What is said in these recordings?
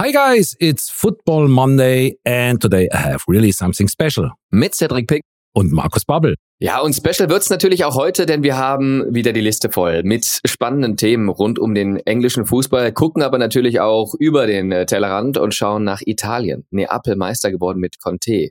Hi guys, it's Football Monday and today I have really something special. Mit Cedric Pick und Markus Babbel. Ja, und special wird's natürlich auch heute, denn wir haben wieder die Liste voll mit spannenden Themen rund um den englischen Fußball, gucken aber natürlich auch über den Tellerrand und schauen nach Italien. Neapel Meister geworden mit Conte.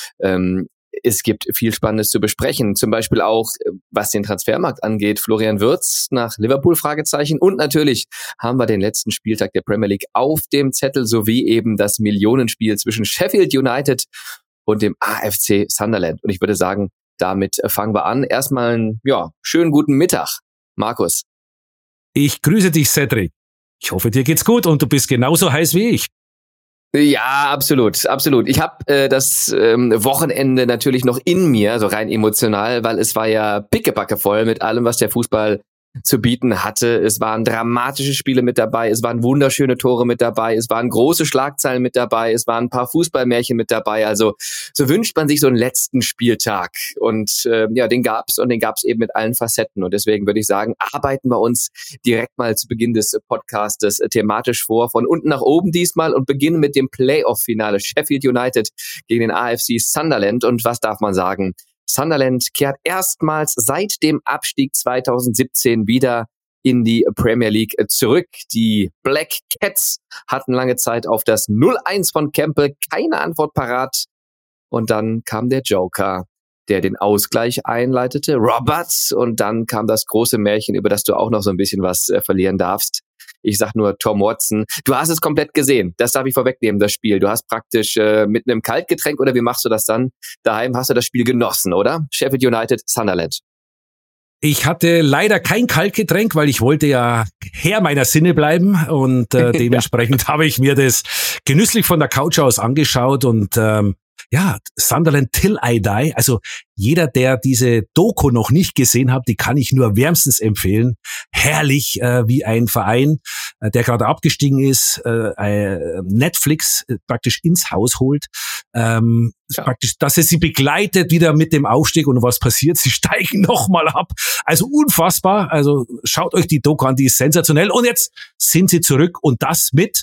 Es gibt viel Spannendes zu besprechen, zum Beispiel auch, was den Transfermarkt angeht. Florian Wirtz nach Liverpool, Fragezeichen. Und natürlich haben wir den letzten Spieltag der Premier League auf dem Zettel, sowie eben das Millionenspiel zwischen Sheffield United und dem AFC Sunderland. Und ich würde sagen, damit fangen wir an. Erstmal einen schönen guten Mittag, Markus. Ich grüße dich, Cedric. Ich hoffe, dir geht's gut und du bist genauso heiß wie ich. Ja, absolut, absolut. Ich habe das Wochenende natürlich noch in mir, also rein emotional, weil es war ja pickebacke voll mit allem, was der Fußball zu bieten hatte. Es waren dramatische Spiele mit dabei, es waren wunderschöne Tore mit dabei, es waren große Schlagzeilen mit dabei, es waren ein paar Fußballmärchen mit dabei. Also so wünscht man sich so einen letzten Spieltag. Und den gab's eben mit allen Facetten. Und deswegen würde ich sagen, arbeiten wir uns direkt mal zu Beginn des Podcastes thematisch vor, von unten nach oben diesmal, und beginnen mit dem Playoff-Finale Sheffield United gegen den AFC Sunderland. Und was darf man sagen? Sunderland kehrt erstmals seit dem Abstieg 2017 wieder in die Premier League zurück. Die Black Cats hatten lange Zeit auf das 0-1 von Campbell keine Antwort parat. Und dann kam der Joker, der den Ausgleich einleitete, Roberts. Und dann kam das große Märchen, über das du auch noch so ein bisschen was verlieren darfst. Ich sag nur Tom Watson. Du hast es komplett gesehen. Das darf ich vorwegnehmen, das Spiel. Du hast praktisch mit einem Kaltgetränk, oder wie machst du das dann? Daheim hast du das Spiel genossen, oder? Sheffield United, Sunderland. Ich hatte leider kein Kaltgetränk, weil ich wollte ja Herr meiner Sinne bleiben und dementsprechend habe ich mir das genüsslich von der Couch aus angeschaut und Sunderland till I die. Also jeder, der diese Doku noch nicht gesehen hat, die kann ich nur wärmstens empfehlen. Herrlich, wie ein Verein, der gerade abgestiegen ist, Netflix praktisch ins Haus holt. Praktisch, dass es sie begleitet wieder mit dem Aufstieg, und was passiert? Sie steigen nochmal ab. Also unfassbar. Also schaut euch die Doku an, die ist sensationell. Und jetzt sind sie zurück, und das mit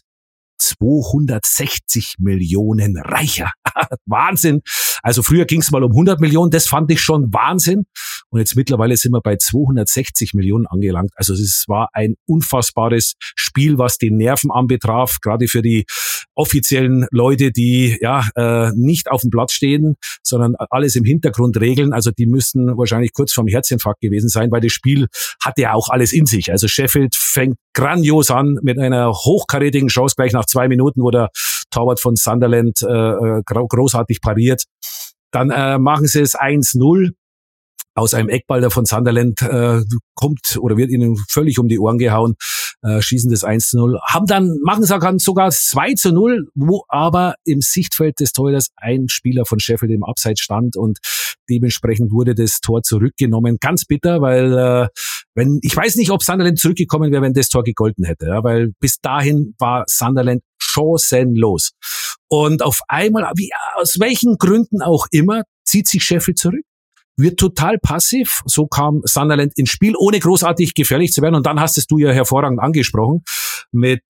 260 Millionen reicher. Wahnsinn. Also früher ging es mal um 100 Millionen, das fand ich schon Wahnsinn. Und jetzt mittlerweile sind wir bei 260 Millionen angelangt. Also es war ein unfassbares Spiel, was die Nerven anbetraf, gerade für die offiziellen Leute, die nicht auf dem Platz stehen, sondern alles im Hintergrund regeln. Also die müssten wahrscheinlich kurz vorm Herzinfarkt gewesen sein, weil das Spiel hatte ja auch alles in sich. Also Sheffield fängt grandios an mit einer hochkarätigen Chance gleich nach 2 Minuten, wo der Torwart von Sunderland großartig pariert. Dann machen sie es 1-0 aus einem Eckball, der von Sunderland kommt oder wird ihnen völlig um die Ohren gehauen, schießen das 1-0, machen sie sogar 2-0, wo aber im Sichtfeld des Torhüters ein Spieler von Sheffield im Abseits stand, und dementsprechend wurde das Tor zurückgenommen. Ganz bitter, weil ich weiß nicht, ob Sunderland zurückgekommen wäre, wenn das Tor gegolten hätte, ja, weil bis dahin war Sunderland chancenlos. Und auf einmal, aus welchen Gründen auch immer, zieht sich Sheffield zurück, wird total passiv. So kam Sunderland ins Spiel, ohne großartig gefährlich zu werden. Und dann hast es du ja hervorragend angesprochen mit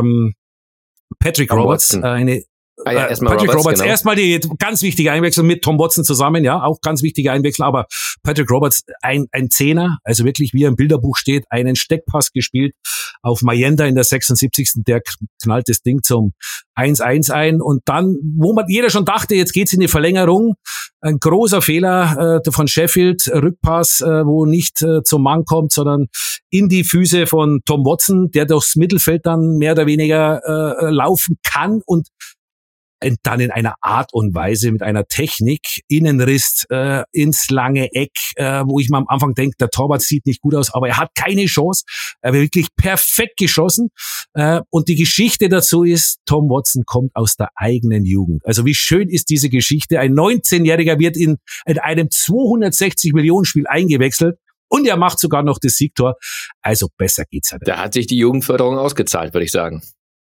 Patrick Roberts, Patrick Roberts, genau. Erstmal die ganz wichtige Einwechslung mit Tom Watson zusammen, ja, auch ganz wichtige Einwechslung, aber Patrick Roberts, ein Zehner, also wirklich, wie er im Bilderbuch steht, einen Steckpass gespielt auf Mayenda in der 76. Der knallt das Ding zum 1-1 ein, und dann, wo jeder schon dachte, jetzt geht's in die Verlängerung, ein großer Fehler von Sheffield, Rückpass, wo nicht zum Mann kommt, sondern in die Füße von Tom Watson, der durchs Mittelfeld dann mehr oder weniger laufen kann und dann in einer Art und Weise mit einer Technik Innenriss ins lange Eck, wo ich mir am Anfang denke, der Torwart sieht nicht gut aus, aber er hat keine Chance. Er wird wirklich perfekt geschossen. Und die Geschichte dazu ist, Tom Watson kommt aus der eigenen Jugend. Also wie schön ist diese Geschichte? Ein 19-Jähriger wird in einem 260 Millionen Spiel eingewechselt. Und er macht sogar noch das Siegtor. Also besser geht's ja nicht. Da hat sich die Jugendförderung ausgezahlt, würde ich sagen.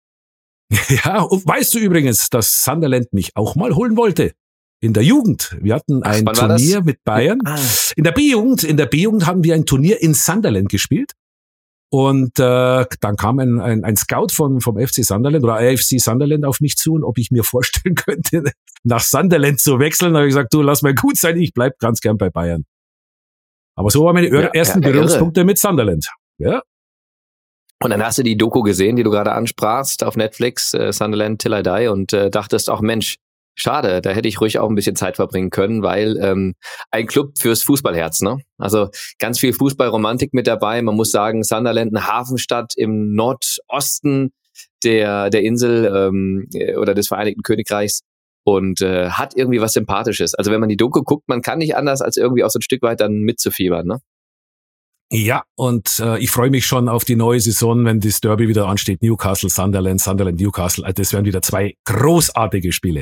Ja, und weißt du übrigens, dass Sunderland mich auch mal holen wollte? In der Jugend. Wir hatten ein Turnier mit Bayern. In der B-Jugend haben wir ein Turnier in Sunderland gespielt. Und dann kam ein Scout vom FC Sunderland oder AFC Sunderland auf mich zu und ob ich mir vorstellen könnte, nach Sunderland zu wechseln. Da habe ich gesagt, du, lass mal gut sein, ich bleib ganz gern bei Bayern. Aber so waren meine ersten Berührungspunkte mit Sunderland. Ja. Und dann hast du die Doku gesehen, die du gerade ansprachst auf Netflix, Sunderland Till I Die, und dachtest auch, Mensch, schade, da hätte ich ruhig auch ein bisschen Zeit verbringen können, weil ein Club fürs Fußballherz, ne? Also ganz viel Fußballromantik mit dabei. Man muss sagen, Sunderland, eine Hafenstadt im Nordosten der Insel oder des Vereinigten Königreichs und hat irgendwie was Sympathisches. Also wenn man die Doku guckt, man kann nicht anders, als irgendwie auch so ein Stück weit dann mitzufiebern, ne? Ja, und ich freue mich schon auf die neue Saison, wenn das Derby wieder ansteht. Newcastle, Sunderland, Newcastle. Also das werden wieder 2 großartige Spiele.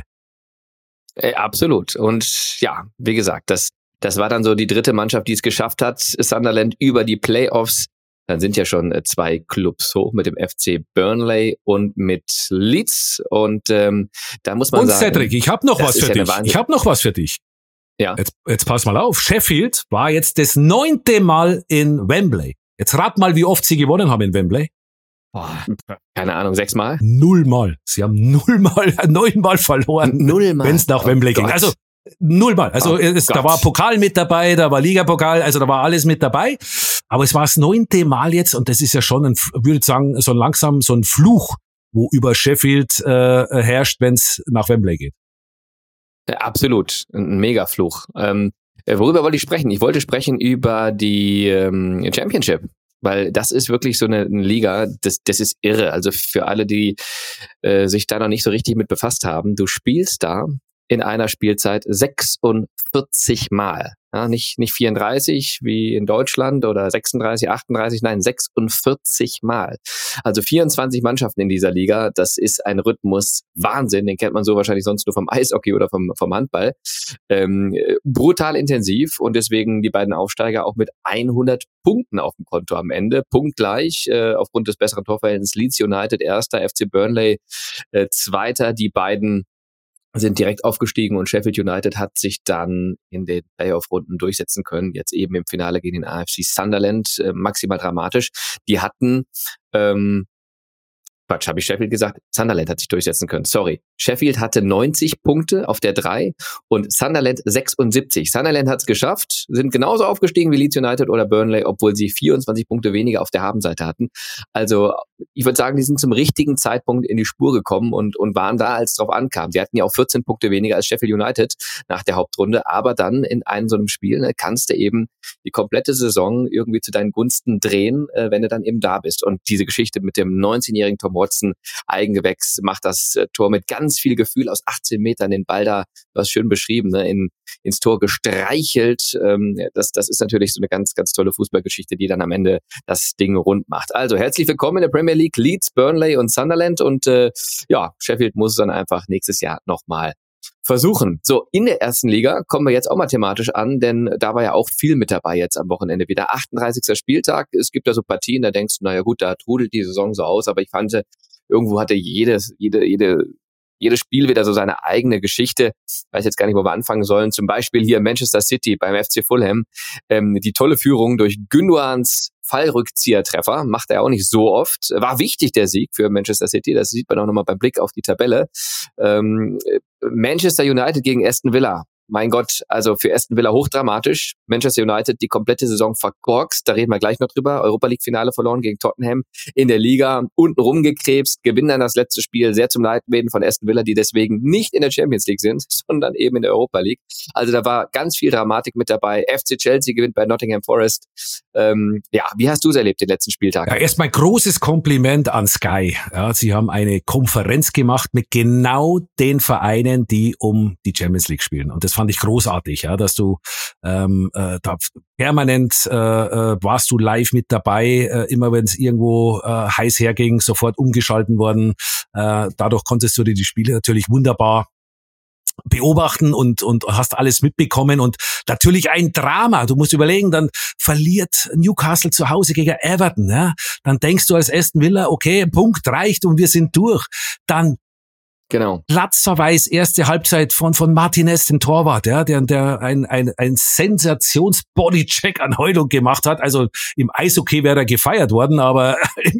Absolut. Und ja, wie gesagt, das war dann so die dritte Mannschaft, die es geschafft hat, Sunderland über die Playoffs. Dann sind ja schon 2 Clubs hoch mit dem FC Burnley und mit Leeds. Und da muss man sagen... Und Cedric, ich habe noch was für dich. Ich habe noch was für dich. Ja. Jetzt pass mal auf. Sheffield war jetzt das 9. Mal in Wembley. Jetzt rat mal, wie oft sie gewonnen haben in Wembley. Keine Ahnung, 6 Mal? 0 Mal. Sie haben 9 Mal verloren, wenn es nach Wembley ging. Also 0 Mal. Also da war Pokal mit dabei, da war Ligapokal, also da war alles mit dabei. Aber es war das 9. Mal jetzt und das ist ja schon, würde ich sagen, so langsam so ein Fluch, wo über Sheffield herrscht, wenn es nach Wembley geht. Ja, absolut, ein Megafluch. Worüber wollte ich sprechen? Ich wollte sprechen über die Championship, weil das ist wirklich so eine Liga, das ist irre. Also für alle, die sich da noch nicht so richtig mit befasst haben, du spielst da in einer Spielzeit 46 Mal. Ja, nicht 34 wie in Deutschland oder 36, 38, nein, 46 Mal. Also 24 Mannschaften in dieser Liga, das ist ein Rhythmus Wahnsinn, den kennt man so wahrscheinlich sonst nur vom Eishockey oder vom Handball. Brutal intensiv und deswegen die beiden Aufsteiger auch mit 100 Punkten auf dem Konto am Ende. Punktgleich, aufgrund des besseren Torverhältnisses Leeds United Erster, FC Burnley Zweiter, die beiden sind direkt aufgestiegen und Sheffield United hat sich dann in den Playoff-Runden durchsetzen können. Jetzt eben im Finale gegen den AFC Sunderland, maximal dramatisch. Die hatten, habe ich Sheffield gesagt? Sunderland hat sich durchsetzen können, sorry. Sheffield hatte 90 Punkte auf der 3 und Sunderland 76. Sunderland hat es geschafft, sind genauso aufgestiegen wie Leeds United oder Burnley, obwohl sie 24 Punkte weniger auf der Habenseite hatten. Also ich würde sagen, die sind zum richtigen Zeitpunkt in die Spur gekommen und waren da, als es drauf ankam. Sie hatten ja auch 14 Punkte weniger als Sheffield United nach der Hauptrunde, aber dann in einem so einem Spiel kannst du eben die komplette Saison irgendwie zu deinen Gunsten drehen, wenn du dann eben da bist. Und diese Geschichte mit dem 19-jährigen Tom Watson, Eigengewächs, macht das Tor mit ganz viel Gefühl aus 18 Metern, den Ball da, du hast schön beschrieben, ins Tor gestreichelt. Das ist natürlich so eine ganz, ganz tolle Fußballgeschichte, die dann am Ende das Ding rund macht. Also herzlich willkommen in der Premier League, Leeds, Burnley und Sunderland und Sheffield muss es dann einfach nächstes Jahr nochmal versuchen. So, in der ersten Liga kommen wir jetzt auch mal thematisch an, denn da war ja auch viel mit dabei jetzt am Wochenende wieder. 38. Spieltag, es gibt da so Partien, da denkst du, naja gut, da trudelt die Saison so aus, aber ich fand, irgendwo hatte jedes Spiel wieder so seine eigene Geschichte. Ich weiß jetzt gar nicht, wo wir anfangen sollen. Zum Beispiel hier Manchester City beim FC Fulham. Die tolle Führung durch Gündoğans Fallrückzieher-Treffer. Macht er auch nicht so oft. War wichtig, der Sieg für Manchester City. Das sieht man auch nochmal beim Blick auf die Tabelle. Manchester United gegen Aston Villa. Mein Gott, also für Aston Villa hochdramatisch. Manchester United die komplette Saison verkorkst, da reden wir gleich noch drüber. Europa League Finale verloren gegen Tottenham, in der Liga unten rumgekrebst, gewinnen dann das letzte Spiel, sehr zum Leidwesen von Aston Villa, die deswegen nicht in der Champions League sind, sondern eben in der Europa League. Also da war ganz viel Dramatik mit dabei. FC Chelsea gewinnt bei Nottingham Forest. Wie hast du es erlebt den letzten Spieltag? Ja, erstmal großes Kompliment an Sky. Ja, sie haben eine Konferenz gemacht mit genau den Vereinen, die um die Champions League spielen. Und das fand ich großartig, ja, dass du da permanent warst du live mit dabei, immer wenn es irgendwo heiß herging, sofort umgeschalten worden. Dadurch konntest du dir die Spiele natürlich wunderbar beobachten und hast alles mitbekommen und natürlich ein Drama. Du musst überlegen, dann verliert Newcastle zu Hause gegen Everton, ja. Dann denkst du als Aston Villa, okay, ein Punkt reicht und wir sind durch. Dann Genau. Platzverweis, erste Halbzeit von Martinez, dem Torwart, ja, der ein Sensations-Bodycheck an Heulung gemacht hat. Also im Eishockey wäre er gefeiert worden, aber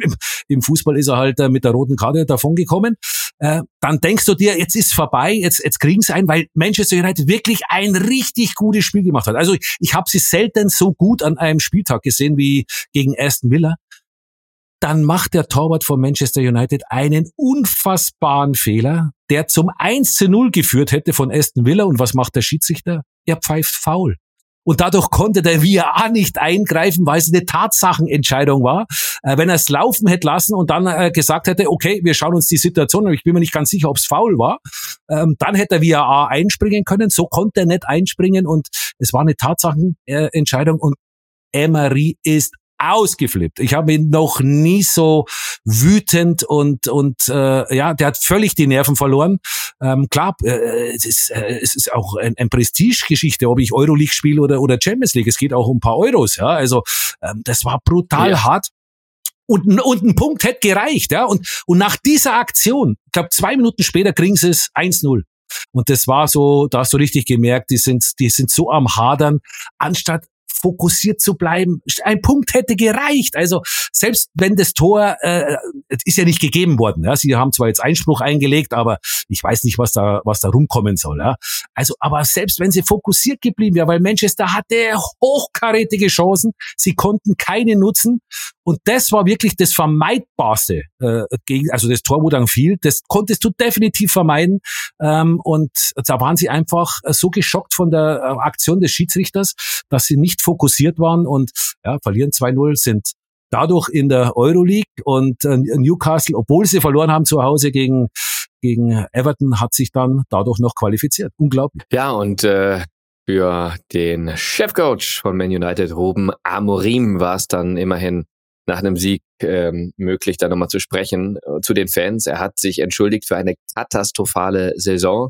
im Fußball ist er halt mit der roten Karte davongekommen. Dann denkst du dir, jetzt ist vorbei, jetzt kriegen sie ein, weil Manchester United wirklich ein richtig gutes Spiel gemacht hat. Also ich habe sie selten so gut an einem Spieltag gesehen wie gegen Aston Villa. Dann macht der Torwart von Manchester United einen unfassbaren Fehler, der zum 1:0 geführt hätte von Aston Villa. Und was macht der Schiedsrichter? Er pfeift Foul. Und dadurch konnte der VAR nicht eingreifen, weil es eine Tatsachenentscheidung war. Wenn er es laufen hätte lassen und dann gesagt hätte, okay, wir schauen uns die Situation an, ich bin mir nicht ganz sicher, ob es Foul war, dann hätte der VAR einspringen können. So konnte er nicht einspringen und es war eine Tatsachenentscheidung und Emery ist ausgeflippt. Ich habe ihn noch nie so wütend und der hat völlig die Nerven verloren. Klar, es ist auch ein Prestigegeschichte, ob ich Euroleague spiele oder Champions League. Es geht auch um ein paar Euros, ja. Also das war brutal hart. Und ein Punkt hätte gereicht, ja. Und nach dieser Aktion, ich glaube 2 Minuten später kriegen sie es 1:0. Und das war so, da hast du richtig gemerkt, die sind so am Hadern, anstatt fokussiert zu bleiben. Ein Punkt hätte gereicht. Also selbst wenn das Tor ist ja nicht gegeben worden. Ja, sie haben zwar jetzt Einspruch eingelegt, aber ich weiß nicht, was da rumkommen soll. Ja, also aber selbst wenn sie fokussiert geblieben wäre, weil Manchester hatte hochkarätige Chancen, sie konnten keine nutzen. Und das war wirklich das Vermeidbarste. Also das Tor, wo dann fiel, das konntest du definitiv vermeiden. Und da waren sie einfach so geschockt von der Aktion des Schiedsrichters, dass sie nicht fokussiert waren und verlieren 2:0, sind dadurch in der Euroleague und Newcastle, obwohl sie verloren haben zu Hause gegen Everton, hat sich dann dadurch noch qualifiziert. Unglaublich. Ja, und für den Chefcoach von Man United, Ruben Amorim, war es dann immerhin nach einem Sieg möglich, da nochmal zu sprechen zu den Fans. Er hat sich entschuldigt für eine katastrophale Saison.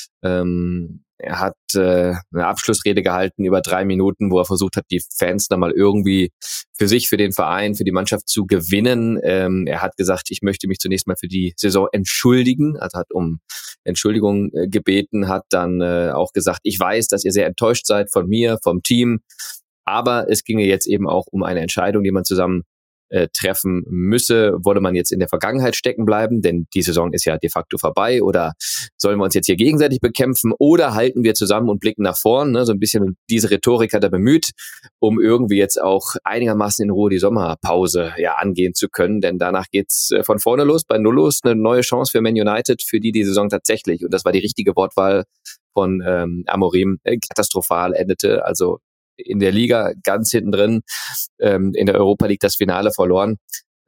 Er hat eine Abschlussrede gehalten über 3 Minuten, wo er versucht hat, die Fans dann mal irgendwie für sich, für den Verein, für die Mannschaft zu gewinnen. Er hat gesagt, ich möchte mich zunächst mal für die Saison entschuldigen. Also hat um Entschuldigung gebeten, hat dann auch gesagt, ich weiß, dass ihr sehr enttäuscht seid von mir, vom Team. Aber es ginge jetzt eben auch um eine Entscheidung, die man zusammen treffen müsse. Wolle man jetzt in der Vergangenheit stecken bleiben, denn die Saison ist ja de facto vorbei, oder sollen wir uns jetzt hier gegenseitig bekämpfen, oder halten wir zusammen und blicken nach vorn, ne? So ein bisschen diese Rhetorik hat er bemüht, um irgendwie jetzt auch einigermaßen in Ruhe die Sommerpause angehen zu können, denn danach geht's von vorne los, bei Null los, eine neue Chance für Man United, für die Saison tatsächlich, und das war die richtige Wortwahl von Amorim, katastrophal endete, also in der Liga ganz hinten drin, in der Europa League das Finale verloren.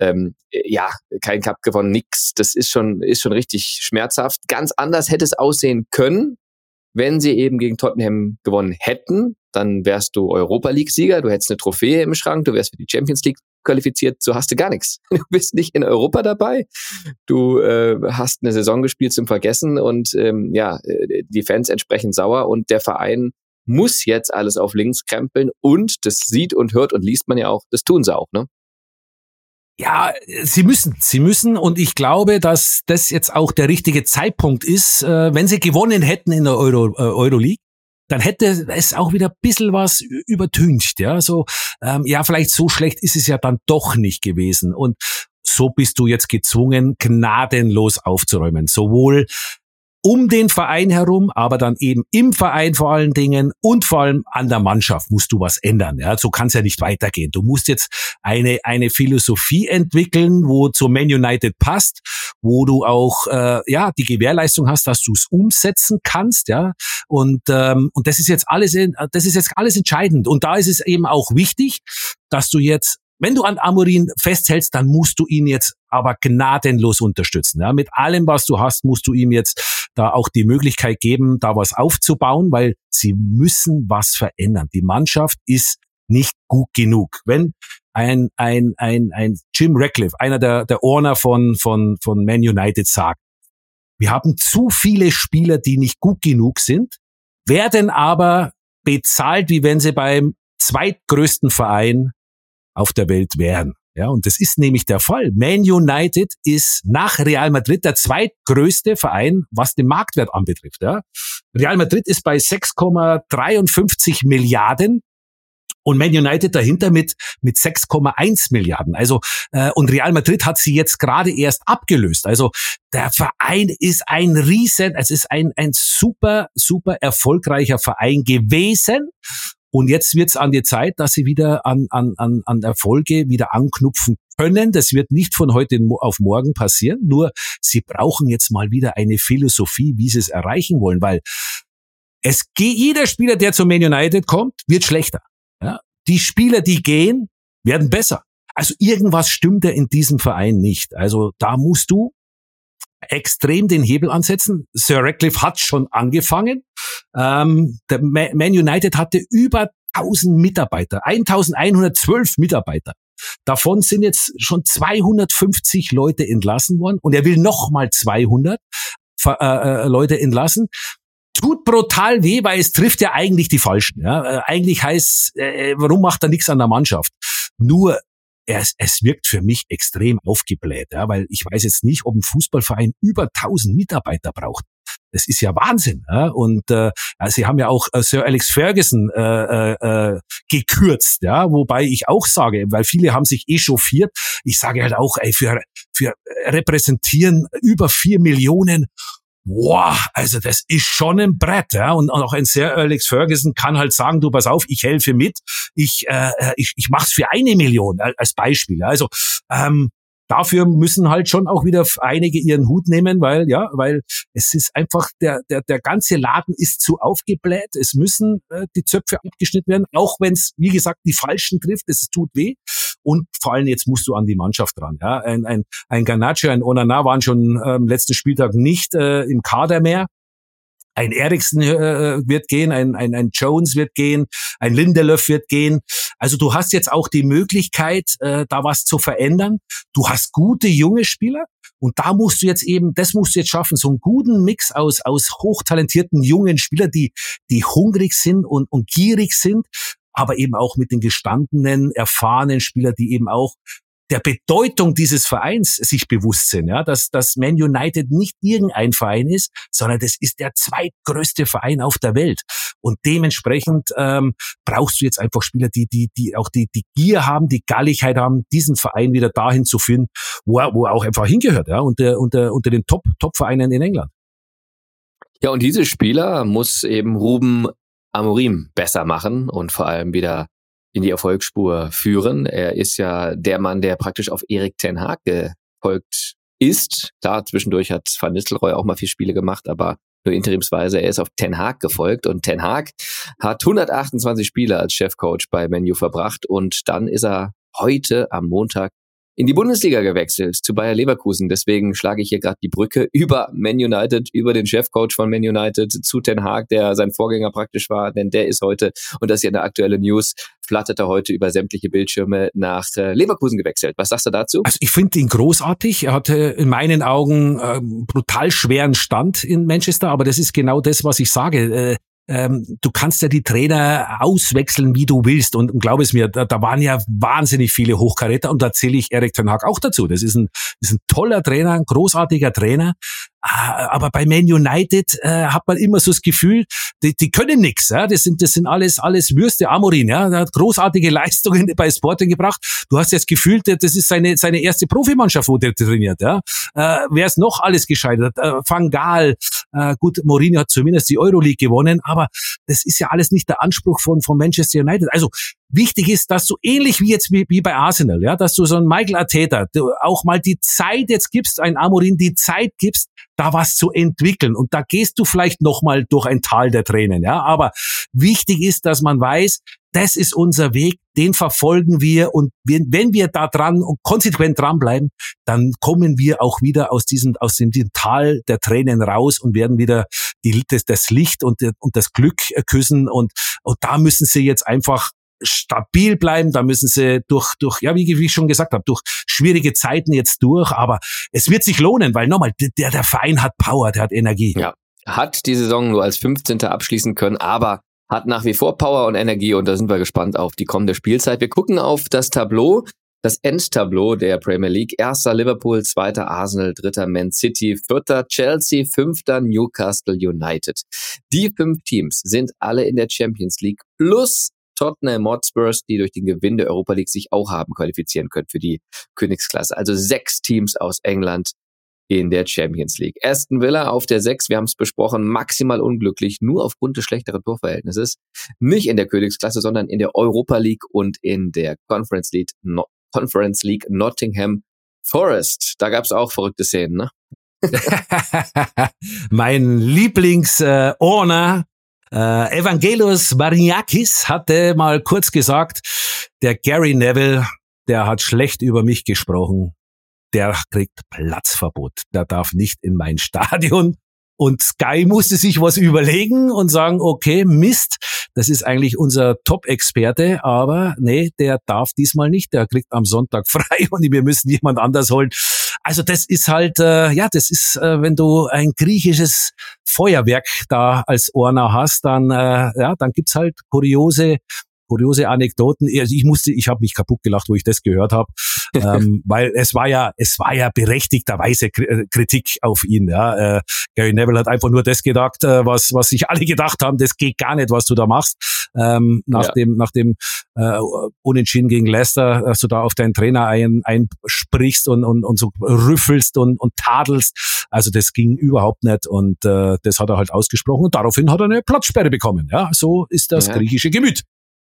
Kein Cup gewonnen, nix. Das ist schon richtig schmerzhaft. Ganz anders hätte es aussehen können, wenn sie eben gegen Tottenham gewonnen hätten. Dann wärst du Europa League-Sieger, du hättest eine Trophäe im Schrank, du wärst für die Champions League qualifiziert, so hast du gar nichts. Du bist nicht in Europa dabei, du hast eine Saison gespielt zum Vergessen und die Fans entsprechend sauer und der Verein muss jetzt alles auf links krempeln, und das sieht und hört und liest man ja auch, das tun sie auch, ne? Ja, sie müssen, und ich glaube, dass das jetzt auch der richtige Zeitpunkt ist. Wenn sie gewonnen hätten in der Euroleague, dann hätte es auch wieder ein bisschen was übertüncht, ja, so, vielleicht so schlecht ist es ja dann doch nicht gewesen, und so bist du jetzt gezwungen, gnadenlos aufzuräumen, sowohl um den Verein herum, aber dann eben im Verein vor allen Dingen, und vor allem an der Mannschaft musst du was ändern. Ja, so kann es ja nicht weitergehen. Du musst jetzt eine Philosophie entwickeln, wo zu Man United passt, wo du auch die Gewährleistung hast, dass du es umsetzen kannst. Ja, und das ist jetzt alles entscheidend. Und da ist es eben auch wichtig, dass du jetzt, wenn du an Amorim festhältst, dann musst du ihn jetzt aber gnadenlos unterstützen. Ja, mit allem, was du hast, musst du ihm jetzt da auch die Möglichkeit geben, da was aufzubauen, weil sie müssen was verändern. Die Mannschaft ist nicht gut genug. Wenn ein Jim Ratcliffe, einer der Owner von Man United, sagt, wir haben zu viele Spieler, die nicht gut genug sind, werden aber bezahlt, wie wenn sie beim zweitgrößten Verein auf der Welt wären. Ja, und das ist nämlich der Fall. Man United ist nach Real Madrid der zweitgrößte Verein, was den Marktwert anbetrifft. Ja. Real Madrid ist bei 6,53 Milliarden. Und Man United dahinter mit 6,1 Milliarden. Also und Real Madrid hat sie jetzt gerade erst abgelöst. Also der Verein ist es ist ein super erfolgreicher Verein gewesen. Und jetzt wird's an die Zeit, dass sie wieder an Erfolge wieder anknüpfen können. Das wird nicht von heute auf morgen passieren. Nur sie brauchen jetzt mal wieder eine Philosophie, wie sie es erreichen wollen, weil jeder Spieler, der zu Man United kommt, wird schlechter. Ja, die Spieler, die gehen, werden besser. Also irgendwas stimmt ja in diesem Verein nicht. Also da musst du extrem den Hebel ansetzen. Sir Ratcliffe hat schon angefangen. Der Man United hatte über 1000 Mitarbeiter, 1112 Mitarbeiter. Davon sind jetzt schon 250 Leute entlassen worden und er will nochmal 200 Leute entlassen. Tut brutal weh, weil es trifft ja eigentlich die Falschen. Ja? Eigentlich heißt, warum macht er nichts an der Mannschaft? Nur, es wirkt für mich extrem aufgebläht, ja? Weil ich weiß jetzt nicht, ob ein Fußballverein über 1000 Mitarbeiter braucht. Das ist ja Wahnsinn. Ja? Und sie haben ja auch Sir Alex Ferguson gekürzt, ja, wobei ich auch sage, weil viele haben sich echauffiert. Ich sage halt auch, für repräsentieren über 4 Millionen. Wow, also das ist schon ein Brett, ja. Und auch ein Sir Alex Ferguson kann halt sagen, du pass auf, ich helfe mit, ich mach's für 1 Million als Beispiel. Also dafür müssen halt schon auch wieder einige ihren Hut nehmen, weil es ist einfach der ganze Laden ist zu aufgebläht. Es müssen die Zöpfe abgeschnitten werden, auch wenn es wie gesagt die Falschen trifft. Es tut weh. Und vor allem jetzt musst du an die Mannschaft ran. Ja, ein Garnacho, ein Onana waren schon letzten Spieltag nicht im Kader mehr. Ein Eriksen wird gehen, ein Jones wird gehen, ein Lindelöf wird gehen. Also du hast jetzt auch die Möglichkeit, da was zu verändern. Du hast gute junge Spieler und das musst du jetzt schaffen, so einen guten Mix aus hochtalentierten jungen Spielern, die hungrig sind und gierig sind, aber eben auch mit den gestandenen, erfahrenen Spielern, die eben auch der Bedeutung dieses Vereins sich bewusst sind, ja, dass Man United nicht irgendein Verein ist, sondern das ist der zweitgrößte Verein auf der Welt. Und dementsprechend brauchst du jetzt einfach Spieler, die auch die Gier haben, die Galligkeit haben, diesen Verein wieder dahin zu führen, wo er auch einfach hingehört, ja, unter den Top-Vereinen in England. Ja, und diese Spieler muss eben Ruben Amorim besser machen und vor allem wieder in die Erfolgsspur führen. Er ist ja der Mann, der praktisch auf Erik ten Hag gefolgt ist. Klar, zwischendurch hat Van Nistelrooy auch mal 4 Spiele gemacht, aber nur interimsweise. Er ist auf Ten Hag gefolgt und Ten Hag hat 128 Spiele als Chefcoach bei Man U verbracht und dann ist er heute am Montag in die Bundesliga gewechselt, zu Bayer Leverkusen. Deswegen schlage ich hier gerade die Brücke über Man United, über den Chefcoach von Man United zu Ten Hag, der sein Vorgänger praktisch war, denn der ist heute, und das ist ja eine aktuelle News, flattert er heute über sämtliche Bildschirme nach Leverkusen gewechselt. Was sagst du dazu? Also ich finde ihn großartig. Er hatte in meinen Augen brutal schweren Stand in Manchester, aber das ist genau das, was ich sage. Du kannst ja die Trainer auswechseln, wie du willst. Und glaub es mir, da waren ja wahnsinnig viele Hochkaräter. Und da zähle ich Erik ten Hag auch dazu. Das ist ein toller Trainer, ein großartiger Trainer. Aber bei Man United hat man immer so das Gefühl, die können nix. Ja? Das sind alles Würste. Amorim, ja, der hat großartige Leistungen bei Sporting gebracht. Du hast jetzt gefühlt, das ist seine erste Profimannschaft, wo der trainiert. Ja? Wer ist noch alles gescheitert? Van Gaal, gut, Mourinho hat zumindest die Euroleague gewonnen, aber das ist ja alles nicht der Anspruch von Manchester United. Also wichtig ist, dass du ähnlich wie bei Arsenal, ja, dass du so einen Michael Arteta auch mal die Zeit jetzt gibst, ein Amorim die Zeit gibst, da was zu entwickeln. Und da gehst du vielleicht nochmal durch ein Tal der Tränen, ja. Aber wichtig ist, dass man weiß, das ist unser Weg, den verfolgen wir. Und wenn wir da dran und konsequent dranbleiben, dann kommen wir auch wieder aus diesem Tal der Tränen raus und werden wieder das Licht und das Glück küssen. Und da müssen sie jetzt einfach stabil bleiben, da müssen sie durch wie ich schon gesagt habe, durch schwierige Zeiten jetzt durch, aber es wird sich lohnen, weil nochmal, der Verein hat Power, der hat Energie. Ja, hat die Saison nur als 15. abschließen können, aber hat nach wie vor Power und Energie und da sind wir gespannt auf die kommende Spielzeit. Wir gucken auf das Tableau. das Endtableau der Premier League. Erster Liverpool, zweiter Arsenal, dritter Man City, vierter Chelsea, fünfter Newcastle United. Die 5 Teams sind alle in der Champions League plus Tottenham Hotspurs, die durch den Gewinn der Europa League sich auch haben qualifizieren können für die Königsklasse. Also 6 Teams aus England in der Champions League. Aston Villa auf der 6, wir haben es besprochen, maximal unglücklich, nur aufgrund des schlechteren Torverhältnisses. Nicht in der Königsklasse, sondern in der Europa League und in der Conference League Nottingham Forest. Da gab es auch verrückte Szenen, ne? Mein Lieblings-Owner Evangelos Mariakis hatte mal kurz gesagt, der Gary Neville, der hat schlecht über mich gesprochen. Der kriegt Platzverbot. Der darf nicht in mein Stadion. Und Sky musste sich was überlegen und sagen, okay, Mist, das ist eigentlich unser Top-Experte, aber nee, der darf diesmal nicht. Der kriegt am Sonntag frei und wir müssen jemand anders holen. Also das ist halt, wenn du ein griechisches Feuerwerk da als Owner hast, dann gibt's halt kuriose Anekdoten. Ich habe mich kaputt gelacht, wo ich das gehört habe, weil es war ja berechtigterweise Kritik auf ihn. Ja. Gary Neville hat einfach nur das gedacht, was sich alle gedacht haben, das geht gar nicht, was du da machst. Nach dem Unentschieden gegen Leicester, dass du da auf deinen Trainer einsprichst und so rüffelst und tadelst. Also das ging überhaupt nicht und das hat er halt ausgesprochen und daraufhin hat er eine Platzsperre bekommen. Ja, so ist das griechische Gemüt.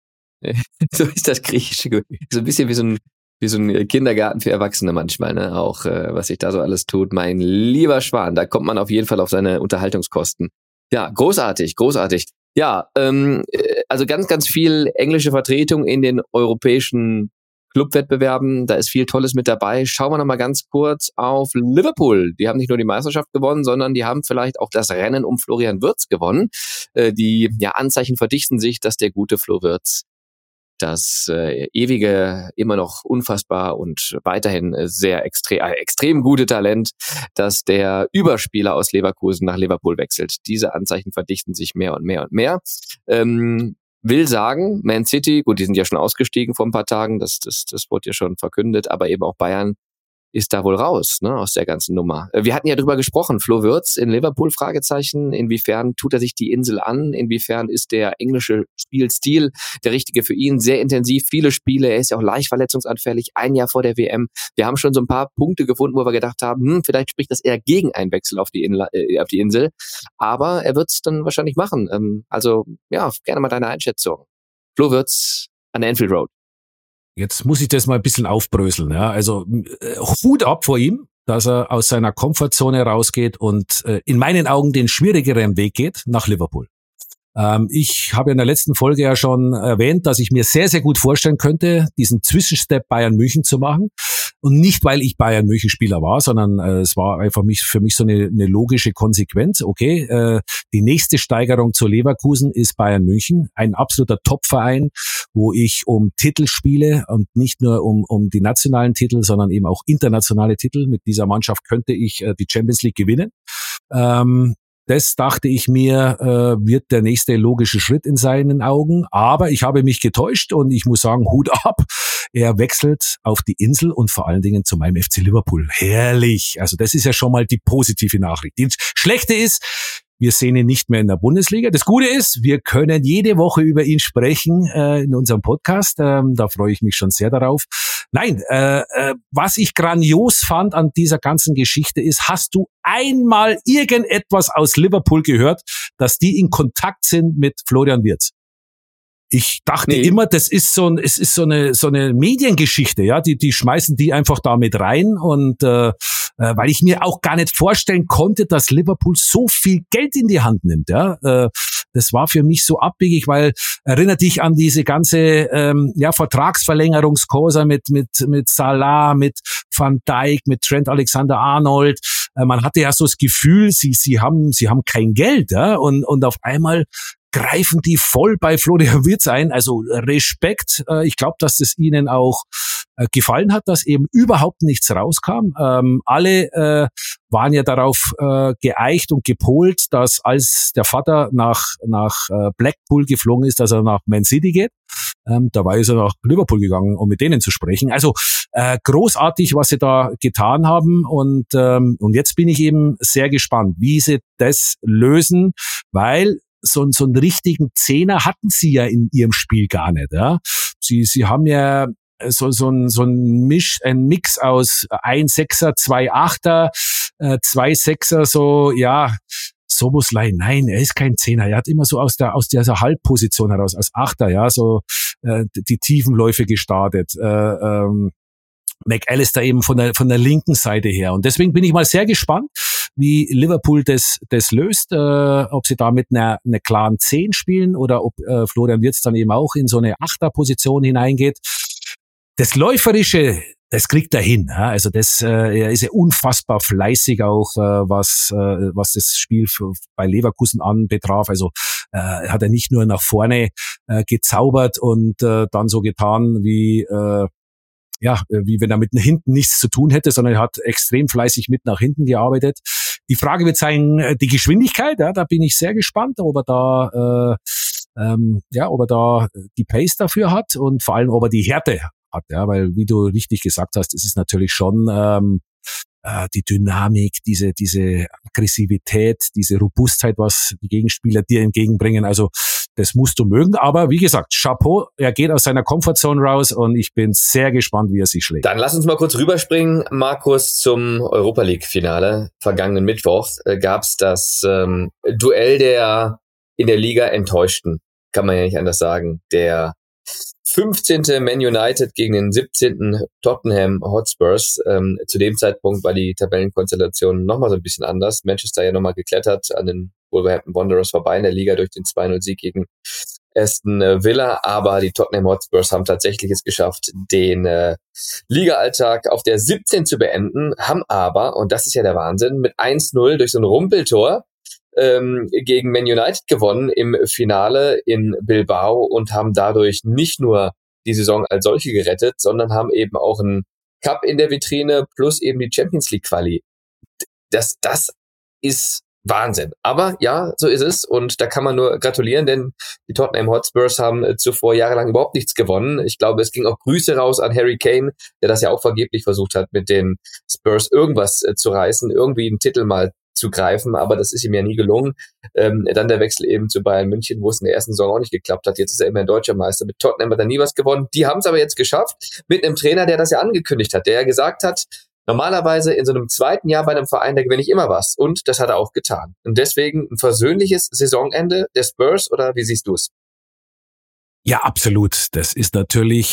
So ist das griechische Gemüt. So ein bisschen wie so ein Kindergarten für Erwachsene manchmal, ne? Auch was sich da so alles tut. Mein lieber Schwan, da kommt man auf jeden Fall auf seine Unterhaltungskosten. Ja, großartig. Ja, also ganz, ganz viel englische Vertretung in den europäischen Clubwettbewerben. Da ist viel Tolles mit dabei. Schauen wir noch mal ganz kurz auf Liverpool. Die haben nicht nur die Meisterschaft gewonnen, sondern die haben vielleicht auch das Rennen um Florian Wirtz gewonnen. Die Anzeichen verdichten sich, dass der gute Flo Wirtz das ewige, immer noch unfassbar und weiterhin sehr extrem gute Talent, dass der Überspieler aus Leverkusen nach Liverpool wechselt. Diese Anzeichen verdichten sich mehr und mehr und mehr. Will sagen, Man City, gut, die sind ja schon ausgestiegen vor ein paar Tagen, das wurde ja schon verkündet, aber eben auch Bayern ist da wohl raus, ne, aus der ganzen Nummer. Wir hatten ja drüber gesprochen, Flo Wirtz in Liverpool, Fragezeichen, inwiefern tut er sich die Insel an, inwiefern ist der englische Spielstil der richtige für ihn, sehr intensiv, viele Spiele, er ist ja auch leicht verletzungsanfällig, ein Jahr vor der WM. Wir haben schon so ein paar Punkte gefunden, wo wir gedacht haben, vielleicht spricht das eher gegen einen Wechsel auf die Insel, aber er wird es dann wahrscheinlich machen. Also, ja, gerne mal deine Einschätzung. Flo Wirtz an der Anfield Road. Jetzt muss ich das mal ein bisschen aufbröseln. Ja. Also Hut ab vor ihm, dass er aus seiner Komfortzone rausgeht und in meinen Augen den schwierigeren Weg geht nach Liverpool. Ich habe in der letzten Folge ja schon erwähnt, dass ich mir sehr, sehr gut vorstellen könnte, diesen Zwischenstep Bayern München zu machen. Und nicht, weil ich Bayern München Spieler war, sondern es war einfach für mich so eine logische Konsequenz. Okay, die nächste Steigerung zu Leverkusen ist Bayern München, ein absoluter Top-Verein, wo ich um Titel spiele und nicht nur um die nationalen Titel, sondern eben auch internationale Titel. Mit dieser Mannschaft könnte ich die Champions League gewinnen. Das dachte ich mir, wird der nächste logische Schritt in seinen Augen. Aber ich habe mich getäuscht und ich muss sagen, Hut ab. Er wechselt auf die Insel und vor allen Dingen zu meinem FC Liverpool. Herrlich. Also das ist ja schon mal die positive Nachricht. Die schlechte ist, wir sehen ihn nicht mehr in der Bundesliga. Das Gute ist, wir können jede Woche über ihn sprechen in unserem Podcast. Da freue ich mich schon sehr darauf. Nein, was ich grandios fand an dieser ganzen Geschichte ist, hast du einmal irgendetwas aus Liverpool gehört, dass die in Kontakt sind mit Florian Wirtz? Ich dachte immer, es ist so eine Mediengeschichte, ja, die schmeißen die einfach da mit rein und weil ich mir auch gar nicht vorstellen konnte, dass Liverpool so viel Geld in die Hand nimmt, ja. Das war für mich so abwegig, weil erinnert dich an diese ganze Vertragsverlängerungskurse mit Salah, mit Van Dijk, mit Trent Alexander-Arnold. Man hatte ja so das Gefühl, sie haben kein Geld, ja, und auf einmal greifen die voll bei Florian Wirtz ein. Also Respekt. Ich glaube, dass es ihnen auch gefallen hat, dass eben überhaupt nichts rauskam. Alle waren ja darauf geeicht und gepolt, dass als der Vater nach Blackpool geflogen ist, dass er nach Man City geht. Dabei ist er nach Liverpool gegangen, um mit denen zu sprechen. Also großartig, was sie da getan haben. Und jetzt bin ich eben sehr gespannt, wie sie das lösen, weil so einen richtigen Zehner hatten sie ja in ihrem Spiel gar nicht. Ja? Sie haben ja so ein Mix aus ein Sechser, zwei Achter, zwei Sechser, so, ja, Szoboszlai, nein, er ist kein Zehner. Er hat immer so aus dieser Halbposition heraus, als Achter, ja, so die Tiefenläufe gestartet. McAllister eben von der linken Seite her. Und deswegen bin ich mal sehr gespannt, wie Liverpool das löst, ob sie da mit einer klaren 10 spielen oder ob Florian Wirtz dann eben auch in so eine Achterposition hineingeht. Das Läuferische, das kriegt er hin. Ja? Also er ist ja unfassbar fleißig auch, was das Spiel bei Leverkusen anbetraf. Also hat er nicht nur nach vorne gezaubert und dann so getan wie wenn er mit hinten nichts zu tun hätte, sondern er hat extrem fleißig mit nach hinten gearbeitet. Die Frage wird sein, die Geschwindigkeit, ja, da bin ich sehr gespannt, ob er da die Pace dafür hat und vor allem, ob er die Härte hat, ja, weil, wie du richtig gesagt hast, es ist natürlich schon die Dynamik, diese Aggressivität, diese Robustheit, was die Gegenspieler dir entgegenbringen. Also das musst du mögen. Aber wie gesagt, Chapeau, er geht aus seiner Comfortzone raus und ich bin sehr gespannt, wie er sich schlägt. Dann lass uns mal kurz rüberspringen, Markus, zum Europa League-Finale. Vergangenen Mittwoch gab's das Duell der in der Liga Enttäuschten, kann man ja nicht anders sagen. Der 15. Man United gegen den 17. Tottenham Hotspurs. Zu dem Zeitpunkt war die Tabellenkonstellation nochmal so ein bisschen anders. Manchester ja nochmal geklettert an den Wolverhampton Wanderers vorbei in der Liga durch den 2-0-Sieg gegen Aston Villa. Aber die Tottenham Hotspurs haben tatsächlich es geschafft, den Liga-Alltag auf der 17 zu beenden, haben aber, und das ist ja der Wahnsinn, mit 1-0 durch so ein Rumpeltor gegen Man United gewonnen im Finale in Bilbao und haben dadurch nicht nur die Saison als solche gerettet, sondern haben eben auch einen Cup in der Vitrine plus eben die Champions League Quali. Das ist Wahnsinn. Aber ja, so ist es und da kann man nur gratulieren, denn die Tottenham Hotspurs haben zuvor jahrelang überhaupt nichts gewonnen. Ich glaube, es ging auch Grüße raus an Harry Kane, der das ja auch vergeblich versucht hat, mit den Spurs irgendwas zu reißen, irgendwie einen Titel mal zu greifen, aber das ist ihm ja nie gelungen. Dann der Wechsel eben zu Bayern München, wo es in der ersten Saison auch nicht geklappt hat. Jetzt ist er immer ein deutscher Meister. Mit Tottenham hat er nie was gewonnen. Die haben es aber jetzt geschafft mit einem Trainer, der das ja angekündigt hat, der ja gesagt hat, normalerweise in so einem zweiten Jahr bei einem Verein, da gewinne ich immer was. Und das hat er auch getan. Und deswegen ein versöhnliches Saisonende der Spurs, oder wie siehst du es? Ja, absolut. Das ist natürlich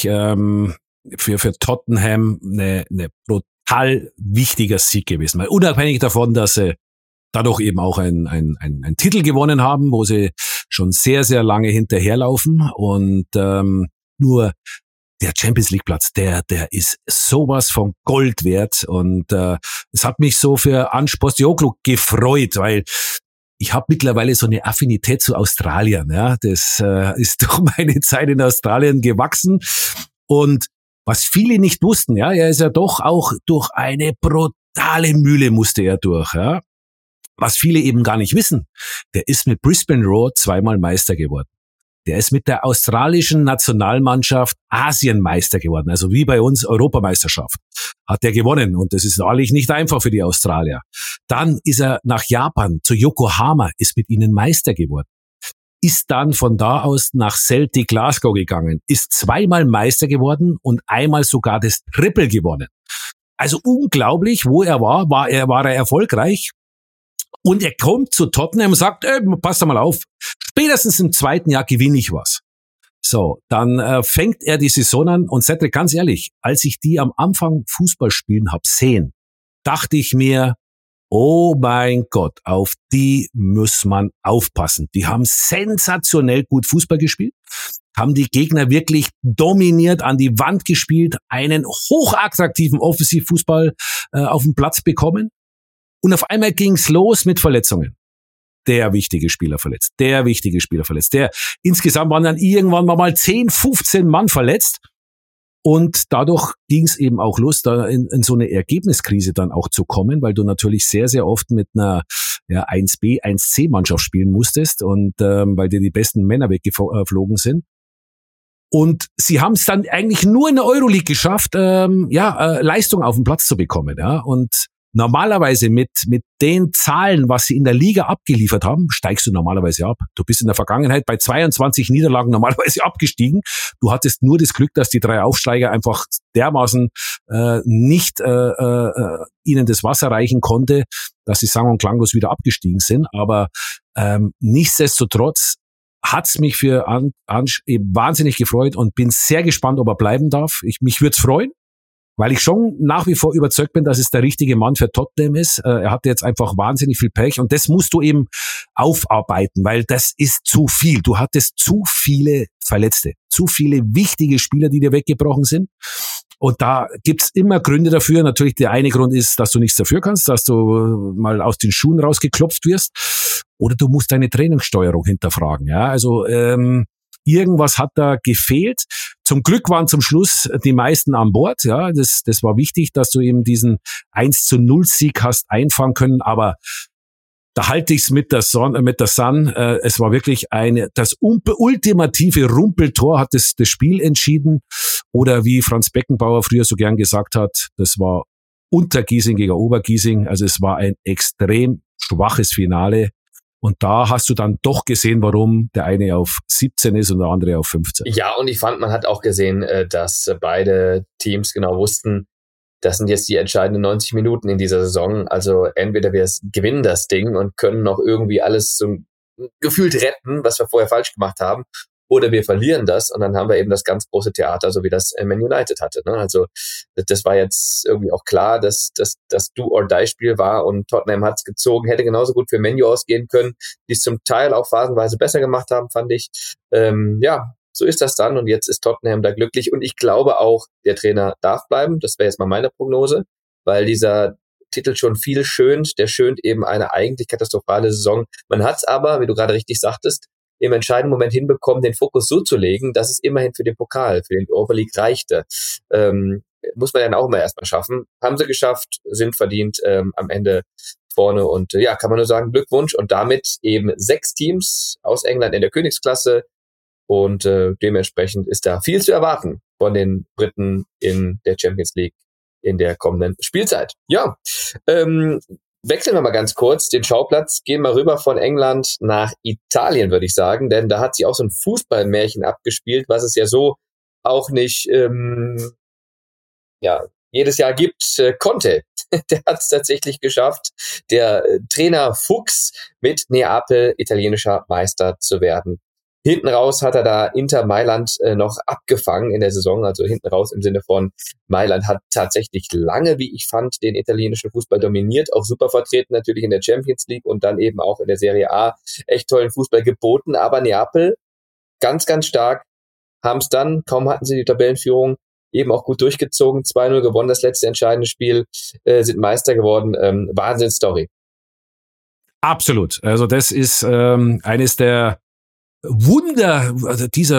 für Tottenham eine brutal wichtiger Sieg gewesen. Weil unabhängig davon, dass sie dadurch eben auch einen Titel gewonnen haben, wo sie schon sehr, sehr lange hinterherlaufen. Und nur der Champions League Platz, der ist sowas von Gold wert. Und es hat mich so für Ange Postecoglou gefreut, weil ich habe mittlerweile so eine Affinität zu Australien. Ja, das ist durch meine Zeit in Australien gewachsen. Und was viele nicht wussten, ja, er ist ja doch auch durch eine brutale Mühle musste er durch. Ja. Was viele eben gar nicht wissen, der ist mit Brisbane Roar 2-mal Meister geworden. Der ist mit der australischen Nationalmannschaft Asienmeister geworden, also wie bei uns Europameisterschaft. Hat er gewonnen und das ist wahrlich nicht einfach für die Australier. Dann ist er nach Japan zu Yokohama, ist mit ihnen Meister geworden. Ist dann von da aus nach Celtic Glasgow gegangen, ist 2-mal Meister geworden und einmal sogar das Triple gewonnen. Also unglaublich, wo er war er erfolgreich. Und er kommt zu Tottenham und sagt, passt mal auf, spätestens im zweiten Jahr gewinne ich was. So, dann fängt er die Saison an und Cedric, ganz ehrlich, als ich die am Anfang Fußball spielen hab sehen, dachte ich mir, oh mein Gott, auf die muss man aufpassen. Die haben sensationell gut Fußball gespielt, haben die Gegner wirklich dominiert, an die Wand gespielt, einen hochattraktiven Offensivfußball auf den Platz bekommen. Und auf einmal ging's los mit Verletzungen. Der wichtige Spieler verletzt. Insgesamt waren dann irgendwann mal 10, 15 Mann verletzt. Und dadurch ging's eben auch los, da in so eine Ergebniskrise dann auch zu kommen, weil du natürlich sehr, sehr oft mit einer 1B, 1C-Mannschaft spielen musstest und weil dir die besten Männer weggeflogen sind. Und sie haben es dann eigentlich nur in der Euroleague geschafft, Leistung auf den Platz zu bekommen. Ja? Und normalerweise mit den Zahlen, was sie in der Liga abgeliefert haben, steigst du normalerweise ab. Du bist in der Vergangenheit bei 22 Niederlagen normalerweise abgestiegen. Du hattest nur das Glück, dass die 3 Aufsteiger einfach dermaßen nicht ihnen das Wasser reichen konnte, dass sie sang- und klanglos wieder abgestiegen sind. Aber nichtsdestotrotz hat's mich für Ange wahnsinnig gefreut und bin sehr gespannt, ob er bleiben darf. Mich würde es freuen, weil ich schon nach wie vor überzeugt bin, dass es der richtige Mann für Tottenham ist. Er hatte jetzt einfach wahnsinnig viel Pech und das musst du eben aufarbeiten, weil das ist zu viel. Du hattest zu viele Verletzte, zu viele wichtige Spieler, die dir weggebrochen sind. Und da gibt's immer Gründe dafür. Natürlich der eine Grund ist, dass du nichts dafür kannst, dass du mal aus den Schuhen rausgeklopft wirst. Oder du musst deine Trainingssteuerung hinterfragen. Ja, also irgendwas hat da gefehlt. Zum Glück waren zum Schluss die meisten an Bord. Ja, das war wichtig, dass du eben diesen 1-0-Sieg hast einfahren können. Aber da halte ich's mit der Sun. Es war wirklich das ultimative Rumpeltor hat das Spiel entschieden. Oder wie Franz Beckenbauer früher so gern gesagt hat, das war Untergiesing gegen Obergiesing. Also es war ein extrem schwaches Finale. Und da hast du dann doch gesehen, warum der eine auf 17 ist und der andere auf 15. Ja, und ich fand, man hat auch gesehen, dass beide Teams genau wussten, das sind jetzt die entscheidenden 90 Minuten in dieser Saison. Also entweder wir gewinnen das Ding und können noch irgendwie alles so gefühlt retten, was wir vorher falsch gemacht haben, oder wir verlieren das und dann haben wir eben das ganz große Theater, so wie das Man United hatte. Ne? Also das war jetzt irgendwie auch klar, dass das Do-or-Die-Spiel war und Tottenham hat es gezogen, hätte genauso gut für Man U ausgehen können, die es zum Teil auch phasenweise besser gemacht haben, fand ich. So ist das dann und jetzt ist Tottenham da glücklich und ich glaube auch, der Trainer darf bleiben, das wäre jetzt mal meine Prognose, weil dieser Titel schon viel schönt, der schönt eben eine eigentlich katastrophale Saison. Man hat es aber, wie du gerade richtig sagtest, im entscheidenden Moment hinbekommen, den Fokus so zu legen, dass es immerhin für den Pokal, für den Europa League reichte. Muss man dann auch immer erstmal schaffen. Haben sie geschafft, sind verdient am Ende vorne und kann man nur sagen, Glückwunsch und damit eben 6 Teams aus England in der Königsklasse und dementsprechend ist da viel zu erwarten von den Briten in der Champions League in der kommenden Spielzeit. Ja, wechseln wir mal ganz kurz den Schauplatz, gehen wir rüber von England nach Italien, würde ich sagen, denn da hat sich auch so ein Fußballmärchen abgespielt, was es ja so auch nicht jedes Jahr gibt. Conte, der hat es tatsächlich geschafft, der Trainer Fuchs mit Neapel italienischer Meister zu werden. Hinten raus hat er da Inter Mailand noch abgefangen in der Saison, also hinten raus im Sinne von Mailand hat tatsächlich lange, wie ich fand, den italienischen Fußball dominiert, auch super vertreten natürlich in der Champions League und dann eben auch in der Serie A echt tollen Fußball geboten, aber Neapel ganz, ganz stark, haben es dann, kaum hatten sie die Tabellenführung, eben auch gut durchgezogen, 2-0 gewonnen, das letzte entscheidende Spiel, sind Meister geworden, Wahnsinnsstory. Absolut, also das ist eines der Wunder dieser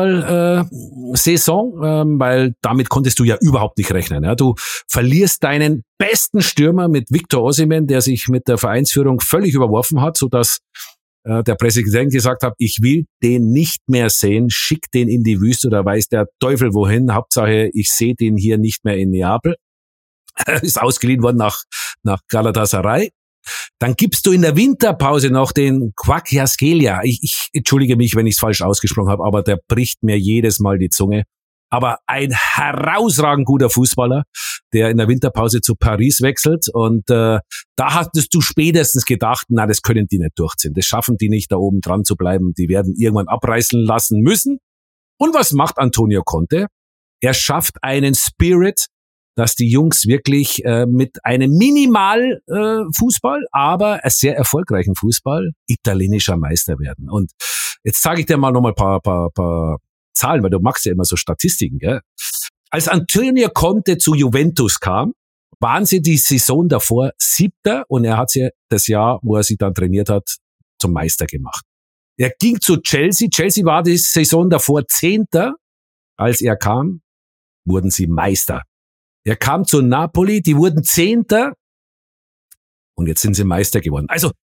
Fußball-Saison, weil damit konntest du ja überhaupt nicht rechnen. Ja. Du verlierst deinen besten Stürmer mit Victor Osimhen, der sich mit der Vereinsführung völlig überworfen hat, sodass der Präsident gesagt hat, ich will den nicht mehr sehen, schick den in die Wüste, da weiß der Teufel wohin. Hauptsache, ich sehe den hier nicht mehr in Neapel. Ist ausgeliehen worden nach Galatasaray. Dann gibst du in der Winterpause noch den Kvaratskhelia. Ich entschuldige mich, wenn ich es falsch ausgesprochen habe, aber der bricht mir jedes Mal die Zunge. Aber ein herausragend guter Fußballer, der in der Winterpause zu Paris wechselt. Und da hattest du spätestens gedacht, na, das können die nicht durchziehen. Das schaffen die nicht, da oben dran zu bleiben. Die werden irgendwann abreißen lassen müssen. Und was macht Antonio Conte? Er schafft einen Spirit, dass die Jungs wirklich mit einem Minimal Fußball, aber einem sehr erfolgreichen Fußball italienischer Meister werden. Und jetzt sage ich dir mal nochmal ein paar Zahlen, weil du magst ja immer so Statistiken. Gell? Als Antonio Conte zu Juventus kam, waren sie die Saison davor 7. und er hat sie das Jahr, wo er sie dann trainiert hat, zum Meister gemacht. Er ging zu Chelsea. Chelsea war die Saison davor 10. Als er kam, wurden sie Meister. Er kam zu Napoli, die wurden 10. und jetzt sind sie Meister geworden. Also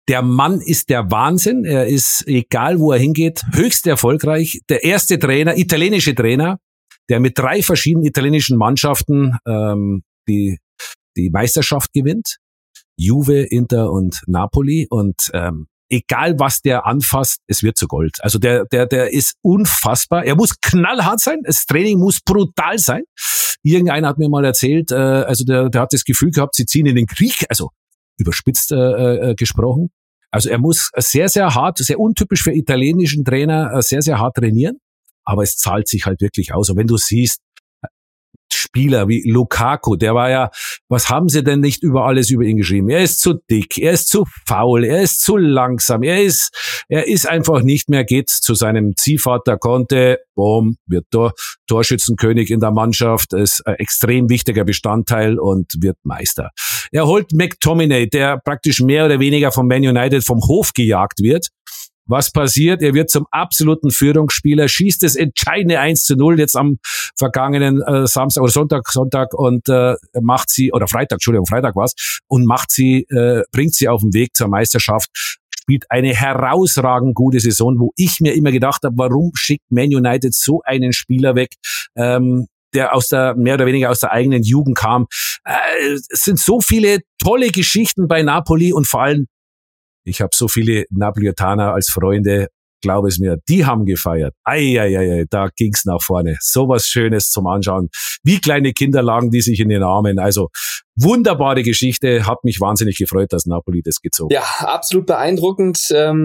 Der Mann ist der Wahnsinn. Er ist, egal wo er hingeht, höchst erfolgreich. Der erste Trainer, italienische Trainer, der mit 3 verschiedenen italienischen Mannschaften die Meisterschaft gewinnt. Juve, Inter und Napoli. Und egal was der anfasst, es wird zu Gold. Also der ist unfassbar. Er muss knallhart sein. Das Training muss brutal sein. Irgendeiner hat mir mal erzählt, also der hat das Gefühl gehabt, sie ziehen in den Krieg. Also überspitzt gesprochen. Also er muss sehr, sehr hart, sehr untypisch für italienischen Trainer, sehr, sehr hart trainieren. Aber es zahlt sich halt wirklich aus. Und wenn du siehst, Spieler wie Lukaku, der war ja, was haben sie denn nicht über alles über ihn geschrieben? Er ist zu dick, er ist zu faul, er ist zu langsam, er ist einfach nicht mehr, geht zu seinem Ziehvater Conte, boom, wird Torschützenkönig in der Mannschaft, ist ein extrem wichtiger Bestandteil und wird Meister. Er holt McTominay, der praktisch mehr oder weniger vom Man United vom Hof gejagt wird. Was passiert? Er wird zum absoluten Führungsspieler, schießt das entscheidende 1:0 jetzt am vergangenen Samstag oder Sonntag und macht sie, oder Freitag war's, und bringt sie auf den Weg zur Meisterschaft, spielt eine herausragend gute Saison, wo ich mir immer gedacht habe, warum schickt Man United so einen Spieler weg, der mehr oder weniger aus der eigenen Jugend kam. Es sind so viele tolle Geschichten bei Napoli und vor allem, ich habe so viele Napolitaner als Freunde, glaube es mir, die haben gefeiert. Da ging's nach vorne. So was Schönes zum Anschauen. Wie kleine Kinder lagen die sich in den Armen. Also wunderbare Geschichte. Hat mich wahnsinnig gefreut, dass Napoli das gezogen hat. Ja, absolut beeindruckend.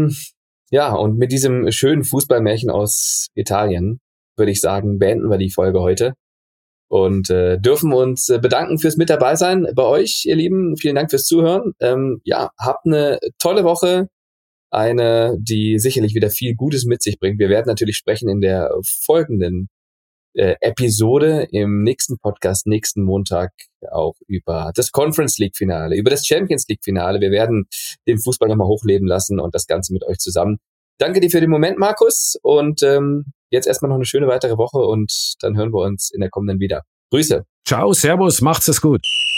Und mit diesem schönen Fußballmärchen aus Italien würde ich sagen, beenden wir die Folge heute. Und dürfen uns bedanken fürs mit dabei sein bei euch, ihr Lieben. Vielen Dank fürs Zuhören. Habt eine tolle Woche. Eine, die sicherlich wieder viel Gutes mit sich bringt. Wir werden natürlich sprechen in der folgenden Episode im nächsten Podcast, nächsten Montag, auch über das Conference League Finale, über das Champions League Finale. Wir werden den Fußball nochmal hochleben lassen und das Ganze mit euch zusammen. Danke dir für den Moment, Markus. Und jetzt erstmal noch eine schöne weitere Woche und dann hören wir uns in der kommenden wieder. Grüße. Ciao, servus, macht's es gut.